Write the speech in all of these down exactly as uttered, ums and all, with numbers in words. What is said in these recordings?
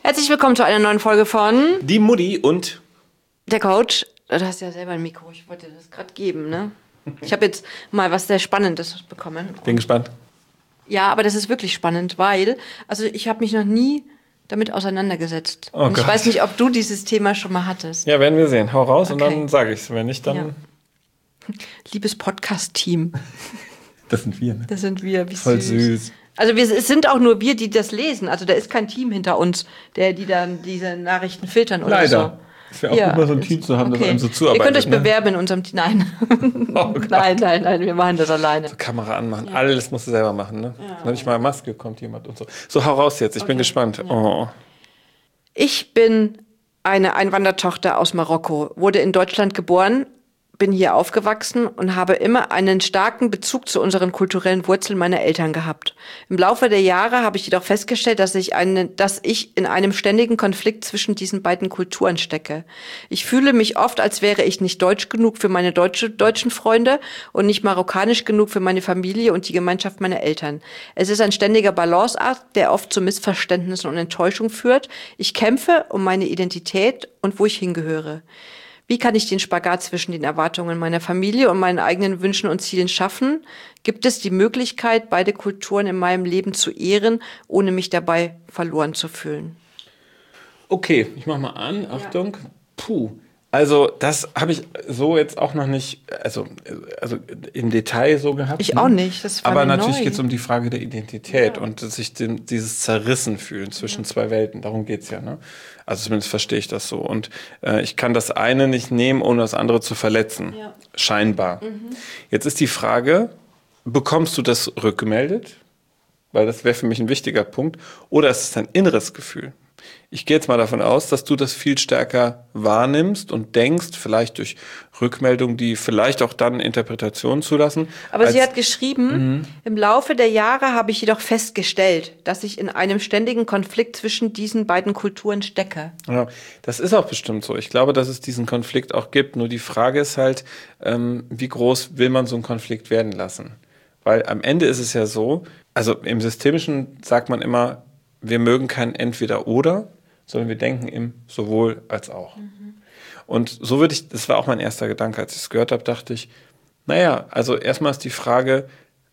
Herzlich willkommen zu einer neuen Folge von Die Mutti und der Coach. Du hast ja selber ein Mikro, ich wollte dir das gerade geben, ne? Ich habe jetzt mal was sehr Spannendes bekommen. Bin gespannt. Ja, aber das ist wirklich spannend, weil, also ich habe mich noch nie damit auseinandergesetzt. Oh und ich Gott. weiß nicht, ob du dieses Thema schon mal hattest. Ja, werden wir sehen. Hau raus Okay. und dann sage ich es. Wenn nicht, dann... Ja. Liebes Podcast-Team, Das sind wir, ne? das sind wir, wie Voll süß. süß. Also wir, es sind auch nur wir, die das lesen. Also da ist kein Team hinter uns, der die dann diese Nachrichten filtern oder so. Leider. Es wäre auch gut, mal so ein Team zu haben, das einem so zuarbeitet. Ihr könnt euch ne? bewerben in unserem Team. Nein. Oh Gott. nein, nein, nein, wir machen das alleine. Kamera anmachen. Alles musst du selber machen, ne? Ja. Nicht mal Maske kommt jemand und so. So, hau raus jetzt. Ich Okay. bin gespannt. Ja. Oh. Ich bin eine Einwandertochter aus Marokko, wurde in Deutschland geboren, bin hier aufgewachsen und habe immer einen starken Bezug zu unseren kulturellen Wurzeln meiner Eltern gehabt. Im Laufe der Jahre habe ich jedoch festgestellt, dass ich, eine, dass ich in einem ständigen Konflikt zwischen diesen beiden Kulturen stecke. Ich fühle mich oft, als wäre ich nicht deutsch genug für meine deutsche, deutschen Freunde und nicht marokkanisch genug für meine Familie und die Gemeinschaft meiner Eltern. Es ist ein ständiger Balanceakt, der oft zu Missverständnissen und Enttäuschung führt. Ich kämpfe um meine Identität und wo ich hingehöre. Wie kann ich den Spagat zwischen den Erwartungen meiner Familie und meinen eigenen Wünschen und Zielen schaffen? Gibt es die Möglichkeit, beide Kulturen in meinem Leben zu ehren, ohne mich dabei verloren zu fühlen? Okay, ich mach mal an. Achtung. Ja. Puh. Also das habe ich so jetzt auch noch nicht, also, also im Detail so gehabt. Ich ne? auch nicht. Das war Aber mir natürlich neu. geht es um die Frage der Identität Ja. und sich dem, dieses Zerrissen fühlen zwischen ja. zwei Welten. Darum geht's ja. Ne? Also zumindest verstehe ich das so. Und äh, ich kann das eine nicht nehmen, ohne das andere zu verletzen. Ja. Scheinbar. Mhm. Jetzt ist die Frage, bekommst du das rückgemeldet? Weil das wäre für mich ein wichtiger Punkt. Oder ist es dein inneres Gefühl? Ich gehe jetzt mal davon aus, dass du das viel stärker wahrnimmst und denkst, vielleicht durch Rückmeldungen, die vielleicht auch dann Interpretationen zulassen. Aber sie hat geschrieben, mhm. im Laufe der Jahre habe ich jedoch festgestellt, dass ich in einem ständigen Konflikt zwischen diesen beiden Kulturen stecke. Ja, das ist auch bestimmt so. Ich glaube, dass es diesen Konflikt auch gibt. Nur die Frage ist halt, ähm, wie groß will man so einen Konflikt werden lassen? Weil am Ende ist es ja so, also im Systemischen sagt man immer, wir mögen kein Entweder-Oder, sondern wir denken im sowohl als auch. Mhm. Und so würde ich, das war auch mein erster Gedanke, als ich es gehört habe, dachte ich, naja, also erstmal ist die Frage,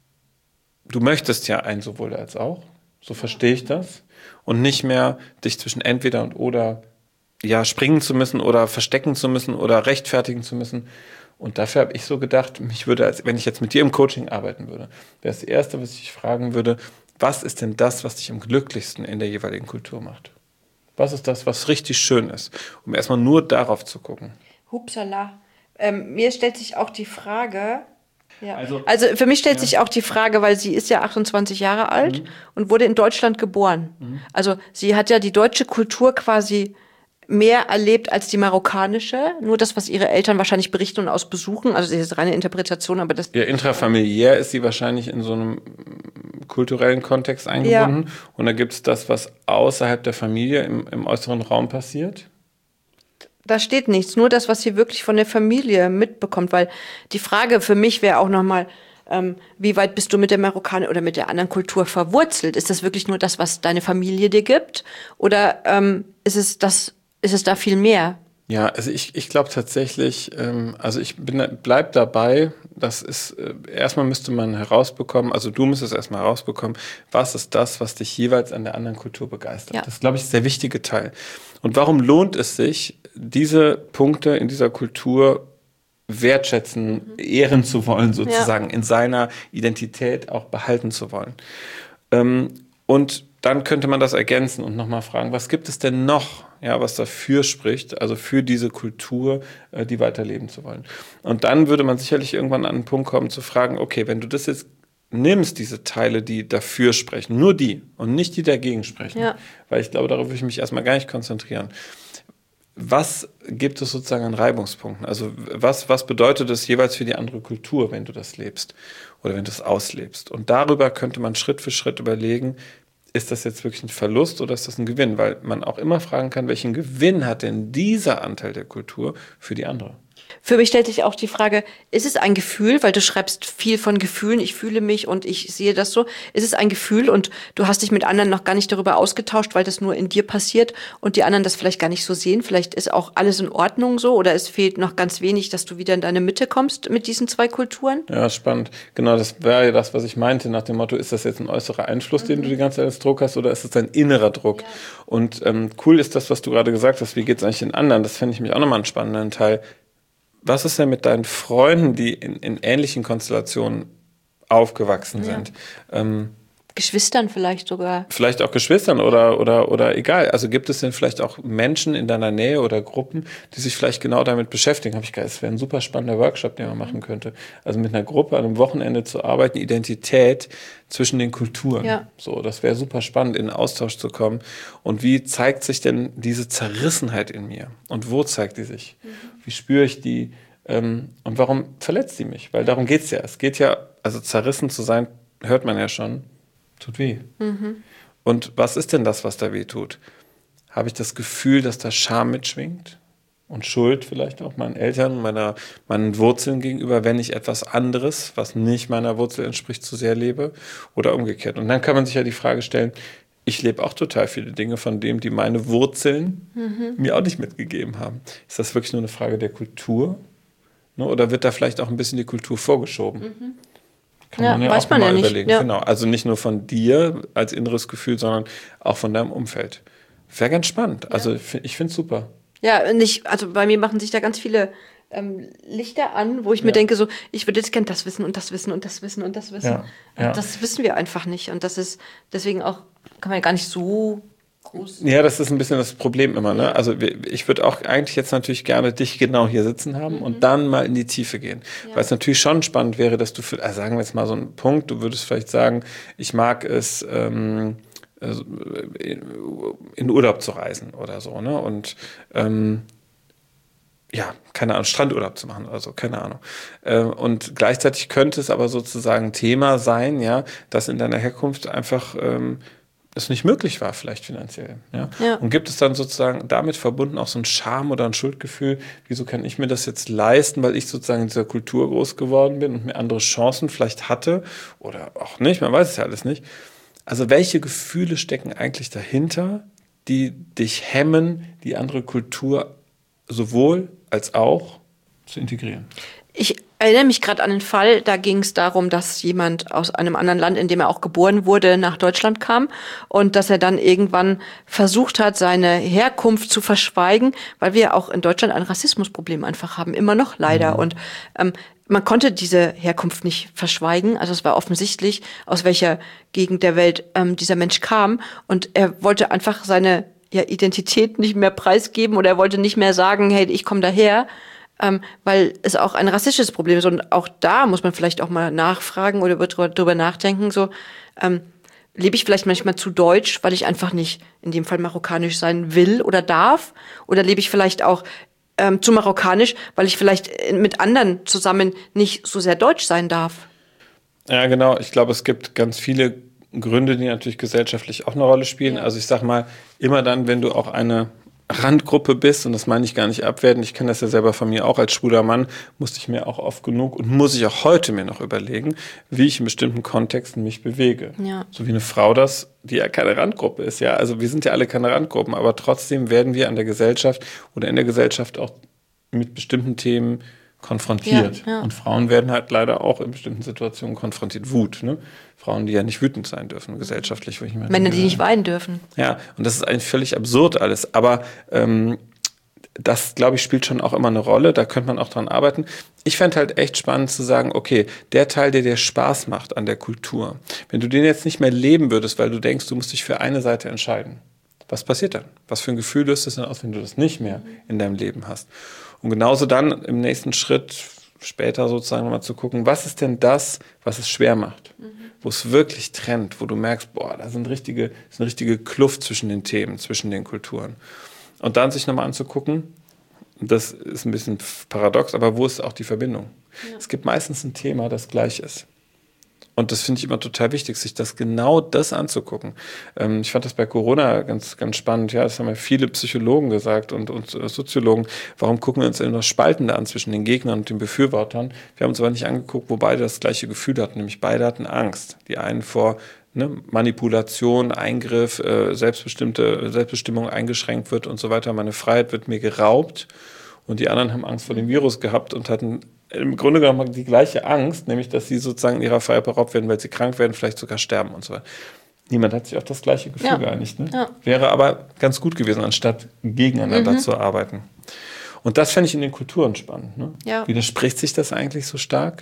du möchtest ja ein sowohl als auch, so verstehe ich das, und nicht mehr dich zwischen entweder und oder ja springen zu müssen oder verstecken zu müssen oder rechtfertigen zu müssen. Und dafür habe ich so gedacht, mich würde, als wenn ich jetzt mit dir im Coaching arbeiten würde, wäre das Erste, was ich fragen würde, was ist denn das, was dich am glücklichsten in der jeweiligen Kultur macht? Was ist das, was richtig schön ist? Um erstmal nur darauf zu gucken. Hupsala. Ähm, mir stellt sich auch die Frage... Ja. Also, also für mich stellt ja. sich auch die Frage, weil sie ist ja achtundzwanzig Jahre alt mhm. und wurde in Deutschland geboren. Mhm. Also sie hat ja die deutsche Kultur quasi mehr erlebt als die marokkanische. Nur das, was ihre Eltern wahrscheinlich berichten und aus Besuchen. Also das ist reine Interpretation, aber das... Ja, intrafamiliär ist sie wahrscheinlich in so einem kulturellen Kontext eingebunden. Ja. Und da gibt es das, was außerhalb der Familie im, im äußeren Raum passiert. Da steht nichts, nur das, was sie wirklich von der Familie mitbekommt. Weil die Frage für mich wäre auch nochmal, ähm, wie weit bist du mit der Marokkaner oder mit der anderen Kultur verwurzelt? Ist das wirklich nur das, was deine Familie dir gibt? Oder ähm, ist es das... Ist es da viel mehr? Ja, also ich, ich glaube tatsächlich, ähm, also ich bin, bleib dabei, das ist, äh, erstmal müsste man herausbekommen, also du müsstest erstmal herausbekommen, was ist das, was dich jeweils an der anderen Kultur begeistert. Ja. Das, glaube ich, ist der wichtige Teil. Und warum lohnt es sich, diese Punkte in dieser Kultur wertschätzen, mhm. ehren zu wollen, sozusagen, ja. in seiner Identität auch behalten zu wollen? Ähm, und dann könnte man das ergänzen und nochmal fragen, was gibt es denn noch, ja, was dafür spricht, also für diese Kultur, äh, die weiterleben zu wollen. Und dann würde man sicherlich irgendwann an einen Punkt kommen zu fragen, okay, wenn du das jetzt nimmst, diese Teile, die dafür sprechen, nur die und nicht die dagegen sprechen, ja. weil ich glaube, darauf würde ich mich erstmal gar nicht konzentrieren. Was gibt es sozusagen an Reibungspunkten? Also was, was bedeutet es jeweils für die andere Kultur, wenn du das lebst oder wenn du es auslebst? Und darüber könnte man Schritt für Schritt überlegen, ist das jetzt wirklich ein Verlust oder ist das ein Gewinn? Weil man auch immer fragen kann, welchen Gewinn hat denn dieser Anteil der Kultur für die andere? Für mich stellt sich auch die Frage, ist es ein Gefühl, weil du schreibst viel von Gefühlen, ich fühle mich und ich sehe das so. Ist es ein Gefühl und du hast dich mit anderen noch gar nicht darüber ausgetauscht, weil das nur in dir passiert und die anderen das vielleicht gar nicht so sehen? Vielleicht ist auch alles in Ordnung so oder es fehlt noch ganz wenig, dass du wieder in deine Mitte kommst mit diesen zwei Kulturen? Ja, spannend. Genau, das wäre ja das, was ich meinte, nach dem Motto, ist das jetzt ein äußerer Einfluss, mhm. den du die ganze Zeit als Druck hast oder ist es ein innerer Druck? Ja. Und ähm, cool ist das, was du gerade gesagt hast, wie geht es eigentlich den anderen? Das fände ich mich auch nochmal einen spannenden Teil. Was ist denn mit deinen Freunden, die in, in ähnlichen Konstellationen aufgewachsen ja. sind? Ähm, Geschwistern vielleicht sogar. Vielleicht auch Geschwistern oder, oder, oder egal. Also gibt es denn vielleicht auch Menschen in deiner Nähe oder Gruppen, die sich vielleicht genau damit beschäftigen? Habe ich gedacht, es wäre ein super spannender Workshop, den man machen könnte. Also mit einer Gruppe an einem Wochenende zu arbeiten, Identität zwischen den Kulturen. Ja. So, das wäre super spannend, in den Austausch zu kommen. Und wie zeigt sich denn diese Zerrissenheit in mir? Und wo zeigt die sich? Mhm. Wie spüre ich die? Ähm, und warum verletzt die mich? Weil darum geht's ja. Es geht ja, also zerrissen zu sein, hört man ja schon. Tut weh. Mhm. Und was ist denn das, was da weh tut? Habe ich das Gefühl, dass da Scham mitschwingt? Und Schuld vielleicht auch meinen Eltern, meiner, meinen Wurzeln gegenüber, wenn ich etwas anderes, was nicht meiner Wurzel entspricht, zu sehr lebe? Oder umgekehrt. Und dann kann man sich ja die Frage stellen, ich lebe auch total viele Dinge von dem, die meine Wurzeln mhm. mir auch nicht mitgegeben haben. Ist das wirklich nur eine Frage der Kultur? Oder wird da vielleicht auch ein bisschen die Kultur vorgeschoben? Mhm. Kann ja, man ja weiß auch man mal ja überlegen. Nicht. Ja. Genau. Also nicht nur von dir als inneres Gefühl, sondern auch von deinem Umfeld. Wäre ganz spannend. Ja. Also ich finde es super. Ja, nicht, also bei mir machen sich da ganz viele ähm, Lichter an, wo ich ja. mir denke, so, ich würde jetzt gerne das wissen und das wissen und das wissen und das wissen. Ja. Ja. Und das wissen wir einfach nicht. Und das ist deswegen auch, kann man ja gar nicht so groß. Ja, das ist ein bisschen das Problem immer, ne? Also ich würde auch eigentlich jetzt natürlich gerne dich genau hier sitzen haben mhm. und dann mal in die Tiefe gehen. Ja. Weil es natürlich schon spannend wäre, dass du, für, also sagen wir jetzt mal so einen Punkt, du würdest vielleicht sagen, ich mag es, ähm, in Urlaub zu reisen oder so, ne? Und ähm, ja, keine Ahnung, Strandurlaub zu machen oder so, keine Ahnung. Und gleichzeitig könnte es aber sozusagen Thema sein, ja, dass in deiner Herkunft einfach ähm, es nicht möglich war, vielleicht finanziell. Ja? Ja. Und gibt es dann sozusagen damit verbunden auch so ein Scham oder ein Schuldgefühl, wieso kann ich mir das jetzt leisten, weil ich sozusagen in dieser Kultur groß geworden bin und mir andere Chancen vielleicht hatte oder auch nicht, man weiß es ja alles nicht. Also welche Gefühle stecken eigentlich dahinter, die dich hemmen, die andere Kultur sowohl als auch zu integrieren? Ich erinnere mich gerade an einen Fall, da ging es darum, dass jemand aus einem anderen Land, in dem er auch geboren wurde, nach Deutschland kam und dass er dann irgendwann versucht hat, seine Herkunft zu verschweigen, weil wir auch in Deutschland ein Rassismusproblem einfach haben, immer noch leider. Mhm. Und ähm, man konnte diese Herkunft nicht verschweigen, also es war offensichtlich, aus welcher Gegend der Welt ähm, dieser Mensch kam und er wollte einfach seine ja, Identität nicht mehr preisgeben oder er wollte nicht mehr sagen, hey, ich komme daher, Ähm, weil es auch ein rassistisches Problem ist. Und auch da muss man vielleicht auch mal nachfragen oder drüber nachdenken, so, ähm, lebe ich vielleicht manchmal zu deutsch, weil ich einfach nicht in dem Fall marokkanisch sein will oder darf? Oder lebe ich vielleicht auch ähm, zu marokkanisch, weil ich vielleicht mit anderen zusammen nicht so sehr deutsch sein darf? Ja, genau. Ich glaube, es gibt ganz viele Gründe, die natürlich gesellschaftlich auch eine Rolle spielen. Ja. Also ich sag mal, immer dann, wenn du auch eine Randgruppe bist, und das meine ich gar nicht abwerten, ich kenne das ja selber von mir auch als schwuler Mann, musste ich mir auch oft genug und muss ich auch heute mir noch überlegen, wie ich in bestimmten Kontexten mich bewege. Ja. So wie eine Frau das, die ja keine Randgruppe ist, ja, also wir sind ja alle keine Randgruppen, aber trotzdem werden wir an der Gesellschaft oder in der Gesellschaft auch mit bestimmten Themen konfrontiert. Ja, ja. Und Frauen werden halt leider auch in bestimmten Situationen konfrontiert. Wut, ne? Frauen, die ja nicht wütend sein dürfen, gesellschaftlich. Wo ich mir Männer, die nicht weinen dürfen. Ja, und das ist eigentlich völlig absurd alles. Aber ähm, das, glaube ich, spielt schon auch immer eine Rolle. Da könnte man auch dran arbeiten. Ich fände halt echt spannend zu sagen, okay, der Teil, der dir Spaß macht an der Kultur, wenn du den jetzt nicht mehr leben würdest, weil du denkst, du musst dich für eine Seite entscheiden, was passiert dann? Was für ein Gefühl löst es denn aus, wenn du das nicht mehr in deinem Leben hast? Und genauso dann im nächsten Schritt später sozusagen mal zu gucken, was ist denn das, was es schwer macht? Mhm. Wo es wirklich trennt, wo du merkst, boah, da sind richtige, ist eine richtige Kluft zwischen den Themen, zwischen den Kulturen. Und dann sich nochmal anzugucken, das ist ein bisschen paradox, aber wo ist auch die Verbindung? Ja. Es gibt meistens ein Thema, das gleich ist. Und das finde ich immer total wichtig, sich das genau das anzugucken. Ähm, ich fand das bei Corona ganz, ganz spannend. Ja, das haben ja viele Psychologen gesagt und, und Soziologen. Warum gucken wir uns immer das Spaltende an zwischen den Gegnern und den Befürwortern? Wir haben uns aber nicht angeguckt, wo beide das gleiche Gefühl hatten, nämlich beide hatten Angst. Die einen vor ne, Manipulation, Eingriff, äh, selbstbestimmte Selbstbestimmung eingeschränkt wird und so weiter. Meine Freiheit wird mir geraubt. Und die anderen haben Angst vor dem Virus gehabt und hatten im Grunde genommen die gleiche Angst, nämlich, dass sie sozusagen in ihrer Freiheit beraubt werden, weil sie krank werden, vielleicht sogar sterben und so weiter. Niemand hat sich auf das gleiche Gefühl ja. geeinigt. Ne? Ja. Wäre aber ganz gut gewesen, anstatt gegeneinander mhm. zu arbeiten. Und das fände ich in den Kulturen spannend. Ne? Ja. Widerspricht sich das eigentlich so stark?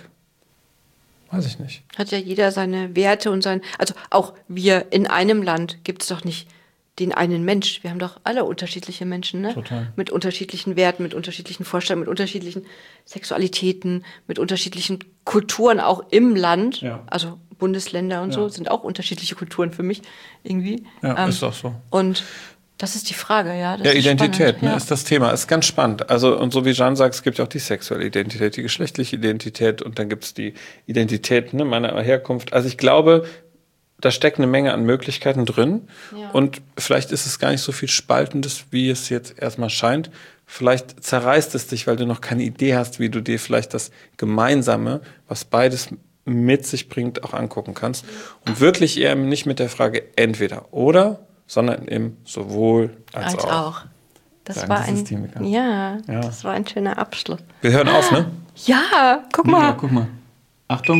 Weiß ich nicht. Hat ja jeder seine Werte und sein, also auch wir in einem Land gibt es doch nicht den einen Mensch. Wir haben doch alle unterschiedliche Menschen, ne? Total. Mit unterschiedlichen Werten, mit unterschiedlichen Vorstellungen, mit unterschiedlichen Sexualitäten, mit unterschiedlichen Kulturen auch im Land. Ja. Also Bundesländer und ja. so sind auch unterschiedliche Kulturen für mich irgendwie. Ja, ähm, ist auch so. Und das ist die Frage, ja. Das ja, ist Identität ne, ja. ist das Thema. Ist ganz spannend. Also, und so wie Jean sagt, es gibt ja auch die sexuelle Identität, die geschlechtliche Identität und dann gibt es die Identität ne, meiner Herkunft. Also ich glaube, da steckt eine Menge an Möglichkeiten drin ja. und vielleicht ist es gar nicht so viel Spaltendes, wie es jetzt erstmal scheint. Vielleicht zerreißt es dich, weil du noch keine Idee hast, wie du dir vielleicht das Gemeinsame, was beides mit sich bringt, auch angucken kannst. Und wirklich eher nicht mit der Frage entweder oder, sondern im sowohl als, als auch. auch. Das Sagen war ein, ja, ja, das war ein schöner Abschluss. Wir hören auf, ne? Ja, guck mal. Ja, guck mal. Achtung.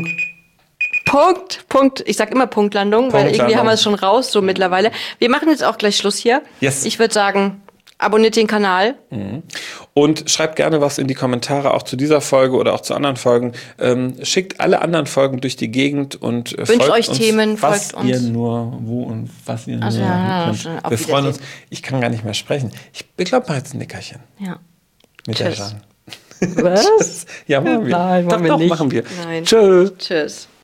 Punkt, Punkt. Ich sag immer Punktlandung, weil irgendwie haben wir es schon raus, so mittlerweile. Wir machen jetzt auch gleich Schluss hier. Yes. Ich würde sagen, abonniert den Kanal. Mhm. Und schreibt gerne was in die Kommentare, auch zu dieser Folge oder auch zu anderen Folgen. Ähm, schickt alle anderen Folgen durch die Gegend und äh, wünscht folgt euch uns, Themen, was folgt uns. ihr nur, wo und was ihr also, nur ja, könnt. schon, Wir freuen uns. Ich kann gar nicht mehr sprechen. Ich, ich glaube mal jetzt ein Nickerchen. Ja. Mit Tschüss. der Jean. Was? Ja, machen wir. Nein, machen doch, wir doch, nicht. machen wir. Nein. Tschüss. Tschüss.